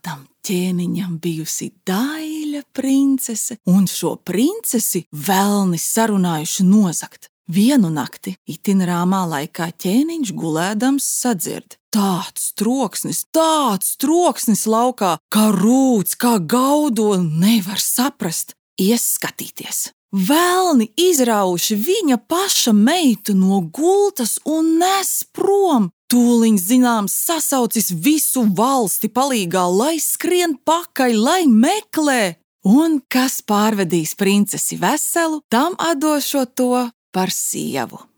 tam ķēniņam bijusi daļa princese, un šo princesi velni sarunājuši nozagt. Vienu nakti itin rāmā laikā ķēniņš gulēdams sadzird. Tāds troksnis laukā, kā rūc, kā gaudo, nevar saprast. Ies skatīties. Velni izrauši viņa paša meitu no gultas un nes prom. Tūliņ zināms sasaucis visu valsti palīgā, lai skrien pakaļ, lai meklē. Un kas pārvedīs princesi veselu, tam atdošot to par sievu.